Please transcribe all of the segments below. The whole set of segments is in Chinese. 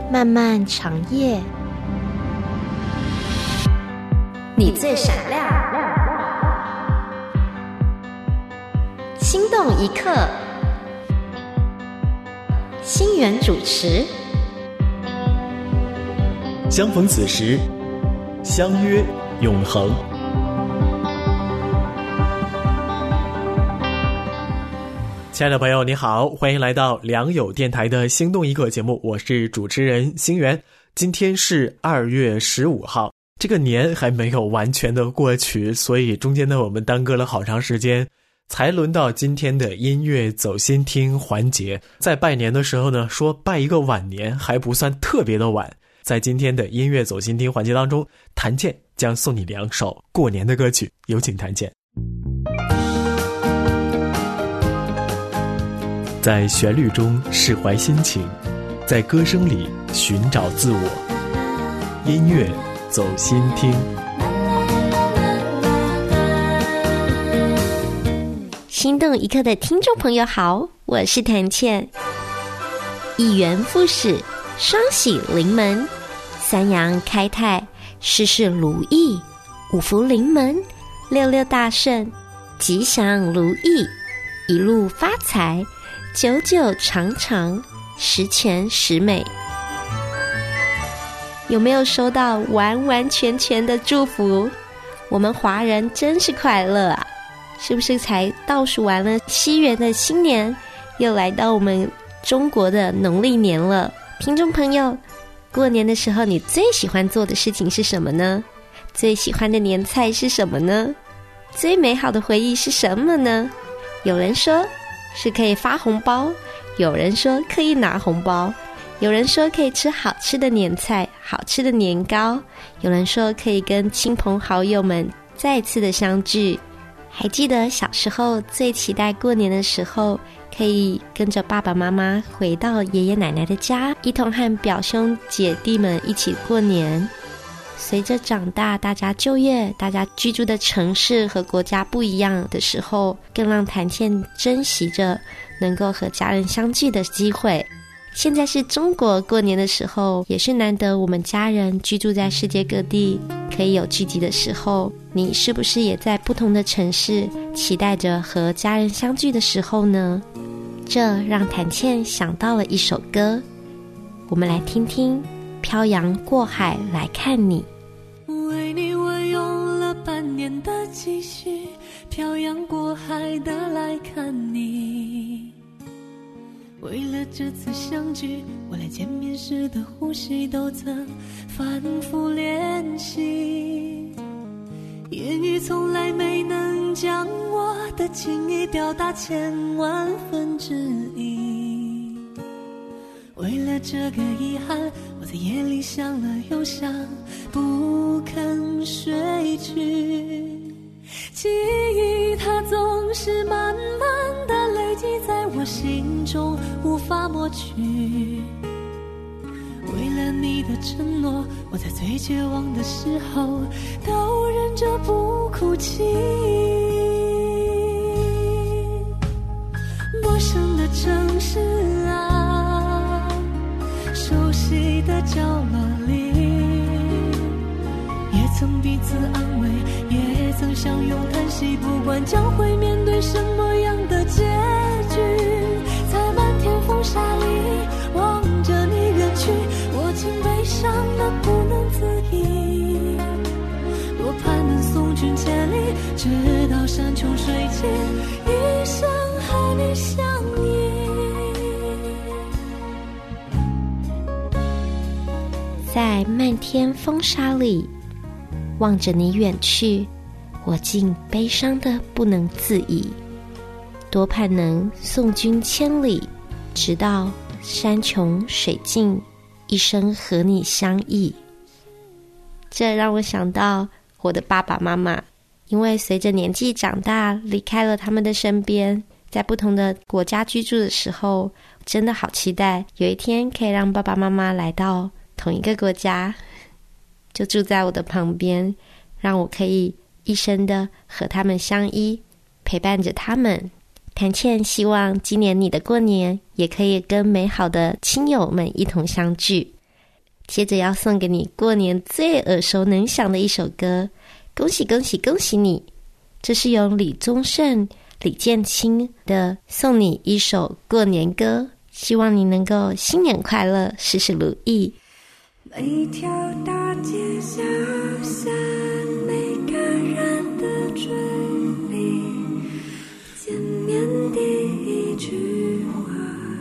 漫漫长夜，你最闪亮，心动一刻，星源主持。 相逢此时，相约永恒。亲爱的朋友你好，欢迎来到良友电台的心动一刻节目，我是主持人星源。今天是2月15号，这个年还没有完全的过去，所以中间呢我们耽搁了好长时间，才轮到今天的音乐走心听环节。在拜年的时候呢，说拜一个晚年还不算特别的晚。在今天的音乐走心听环节当中，谭健将送你2首过年的歌曲，有请谭健。在旋律中释怀心情，在歌声里寻找自我。音乐走心听。 心动一刻的听众朋友好，我是谭健。一元复始，双喜临门，三阳开泰，事事如意，五福临门，六六大顺，吉祥如意，一路发财，久久长长，十全十美。有没有收到完完全全的祝福？我们华人真是快乐啊！是不是才倒数完了西元的新年，又来到我们中国的农历年了？听众朋友，过年的时候你最喜欢做的事情是什么呢？最喜欢的年菜是什么呢？最美好的回忆是什么呢？有人说是可以发红包，有人说可以拿红包，有人说可以吃好吃的年菜，好吃的年糕，有人说可以跟亲朋好友们再次的相聚。还记得小时候最期待过年的时候，可以跟着爸爸妈妈回到爷爷奶奶的家，一同和表兄姐弟们一起过年。随着长大，大家就业，大家居住的城市和国家不一样的时候，更让谭健珍惜着能够和家人相聚的机会。现在是中国过年的时候，也是难得我们家人居住在世界各地可以有聚集的时候。你是不是也在不同的城市期待着和家人相聚的时候呢？这让谭健想到了一首歌，我们来听听。漂洋过海来看你， 为你我用了半年的积蓄，漂洋过海的来看你。为了这次相聚，我连见面时的呼吸都曾反复练习，言语从来没能将我的情意表达1000万分之一。为了这个遗憾，我在夜里想了又想，不肯睡去。记忆它总是慢慢的累积在我心中，无法抹去。为了你的承诺，我在最绝望的时候都忍着不哭泣。陌生的城市啊，熟悉的角落里，也曾彼此安慰，也曾相拥叹息，不管将会面对什么样的结局，在漫天风沙里望着你远去，我竟悲伤得不能自已。多盼能送君千里，直到山穷水尽，一生和你相依。 在漫天风沙里望着你远去，我竟悲伤得不能自已。多盼能送君千里，直到山穷水尽，一生和你相依。这让我想到我的爸爸妈妈，因为随着年纪长大，离开了他们的身边，在不同的国家居住的时候，真的好期待有一天可以让爸爸妈妈来到同一个国家，就住在我的旁边，让我可以一生的和他们相依，陪伴着他们。谭健希望今年你的过年也可以跟美好的亲友们一同相聚。 接着要送给你过年最耳熟能详的一首歌，恭喜恭喜恭喜你！这是由李宗盛、李建清的送你一首过年歌，希望你能够新年快乐，事事如意。 每条大街小巷，每个人的嘴里，见面第一句话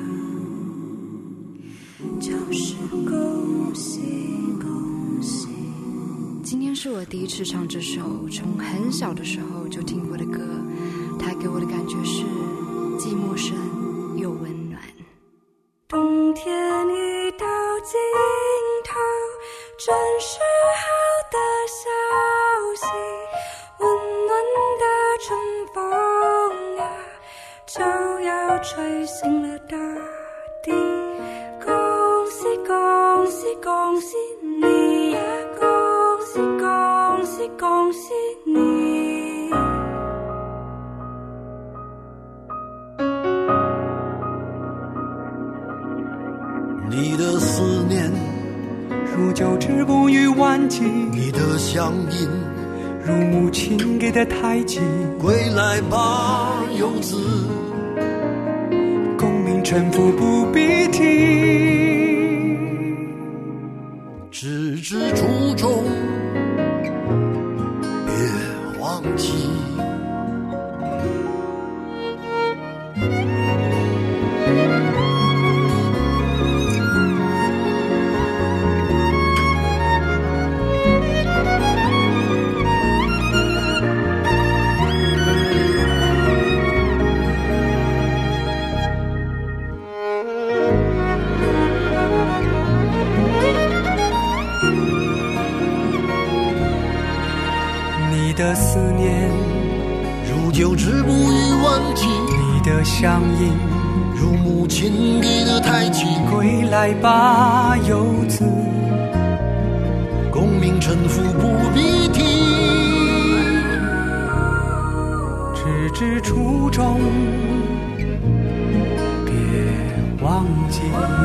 就是恭喜恭喜。 今天是我第一次唱这首从很小的时候就听过的歌，它给我的感觉是既陌生又温暖。 冬天已到尽头，真是好的消息，温暖的春风啊，就要吹醒了大地。恭喜恭喜恭喜你呀，恭喜恭喜恭喜你。 你的思念如久治不愈顽疾， 你的乡音如母亲给的胎记。 归来吧，游子， 功名臣服不必提， 直至初衷别忘记。 你的思念如久治不愈顽疾， 你的乡音如母亲给的胎记。 归来吧，游子， 功名臣服不必提， 直至初衷别忘记。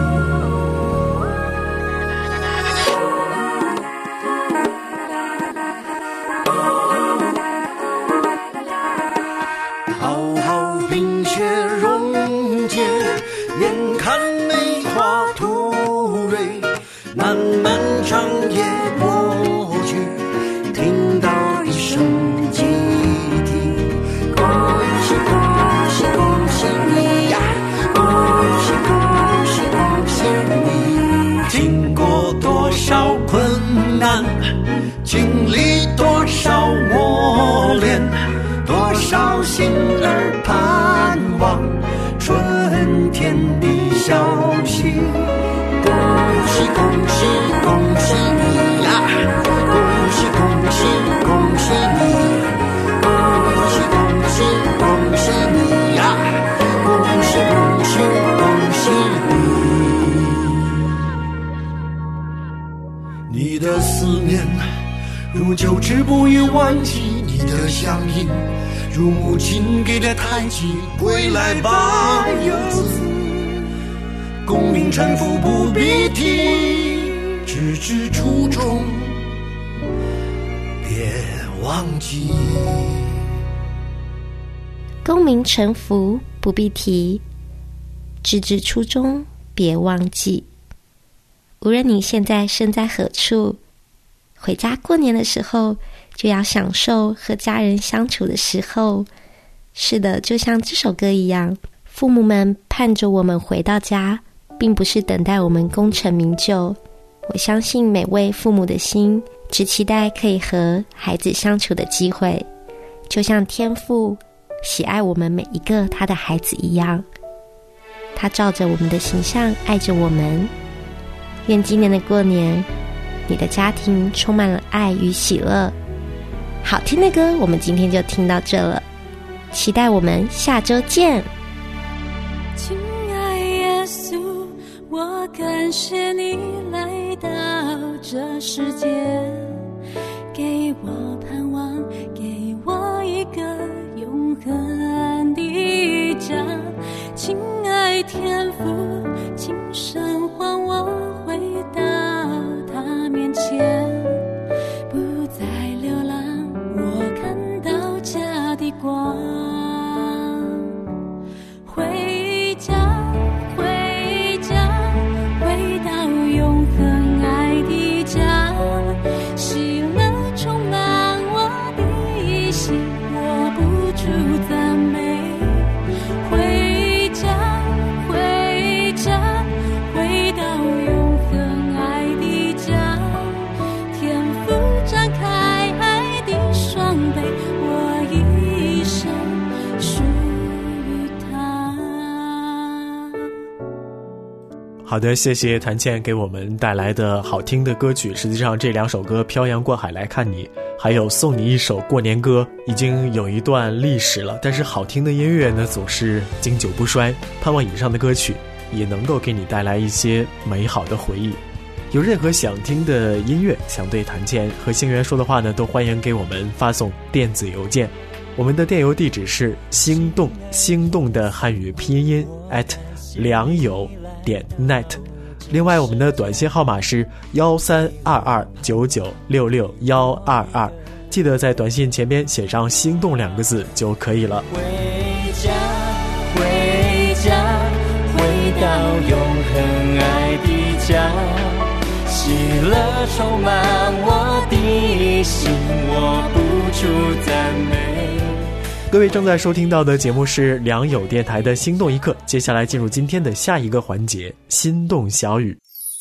好好冰雪溶解，眼看梅花吐蕊，漫漫长夜过去，听到一声集体，恭喜恭喜恭喜你呀，恭喜恭喜恭喜你。经过多少困难，经历多少磨练，多少心儿盼望春天的消息。恭喜恭喜恭喜你呀，恭喜恭喜恭喜你，恭喜恭喜恭喜你呀，恭喜恭喜恭喜你。你的思念如久治不愈顽疾，你的乡音如母亲给的胎记。归来吧，游子，功名臣服不必提，直至初衷别忘记。 功名臣服不必提，直至初衷别忘记。无论你现在身在何处，回家过年的时候就要享受和家人相处的时候。是的，就像这首歌一样，父母们盼着我们回到家，并不是等待我们功成名就。我相信每位父母的心只期待可以和孩子相处的机会，就像天父喜爱我们每一个他的孩子一样，他照着我们的形象爱着我们。愿今年的过年，你的家庭充满了爱与喜乐。好听的歌我们今天就听到这了，期待我们下周见。 亲爱耶稣，我感谢你来到这世界，给我盼望，给我一个永恒的家。亲爱天父，请神还我回到处赞美。回家，回家，回到永恒爱的家，天父展开爱的双臂，我一生属于他。 好的，谢谢谭倩给我们带来的好听的歌曲。实际上这2首歌《漂洋过海来看你》还有送你一首过年歌已经有一段历史了，但是好听的音乐呢总是经久不衰，盼望以上的歌曲也能够给你带来一些美好的回忆。有任何想听的音乐，想对谭倩和星源说的话呢，都欢迎给我们发送电子邮件。我们的电邮地址是心动，心动的汉语拼音良友.net。另外我们的短信号码是132299662122，记得在短信前边写上心动2个字就可以了。 回家，回家，回到永恒爱的家，喜乐充满我的心，我不住赞美。 各位正在收听到的节目是良友电台的心动一刻，接下来进入今天的下一个环节，心动小语。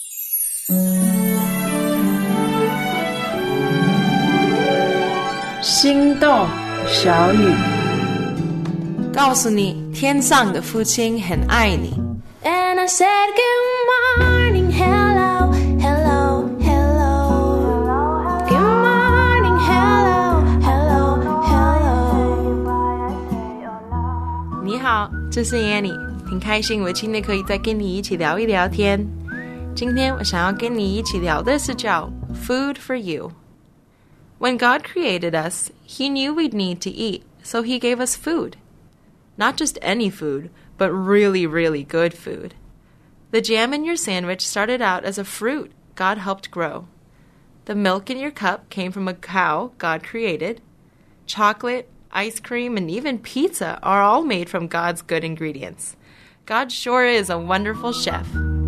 心动小语，告诉你天上的父亲很爱你。 And I said good morning, hello, hello, hello. Good morning, hello, hello, hello. 你好，这是 Annie， 挺开心我今天可以再跟你一起聊一聊天。今天我想要跟你一起聊的是叫 Food for You。When God created us, He knew we'd need to eat, so He gave us food. Not just any food, but really, really good food. The jam in your sandwich started out as a fruit God helped grow. The milk in your cup came from a cow God created. Chocolate, ice cream, and even pizza are all made from God's good ingredients. God sure is a wonderful chef.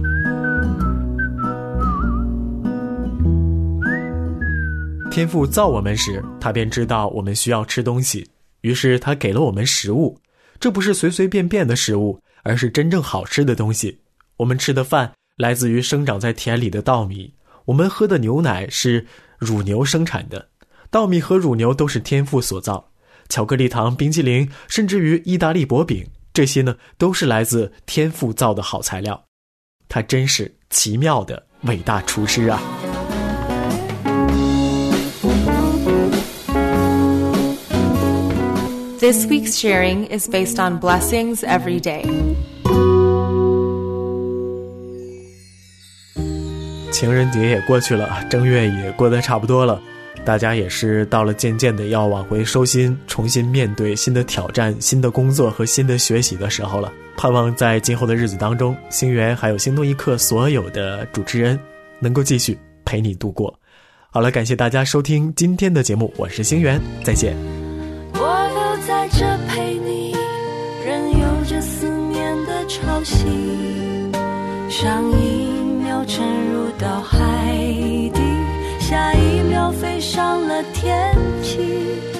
天父造我们时，他便知道我们需要吃东西，于是他给了我们食物。这不是随随便便的食物，而是真正好吃的东西。我们吃的饭来自于生长在田里的稻米，我们喝的牛奶是乳牛生产的。稻米和乳牛都是天父所造。巧克力糖、冰淇淋，甚至于意大利薄饼，这些呢都是来自天父造的好材料。他真是奇妙的伟大厨师啊。 This week's sharing is based on blessings every day. 情人节也过去了，正月也过得差不多了，大家也是到了渐渐的要往回收心，重新面对新的挑战、新的工作和新的学习的时候了。盼望在今后的日子当中，星源还有心动一刻所有的主持人能够继续陪你度过。好了，感谢大家收听今天的节目，我是星源，再见。 在这陪你，任由这思念的潮汐，上一秒沉入到海底，下一秒飞上了天际。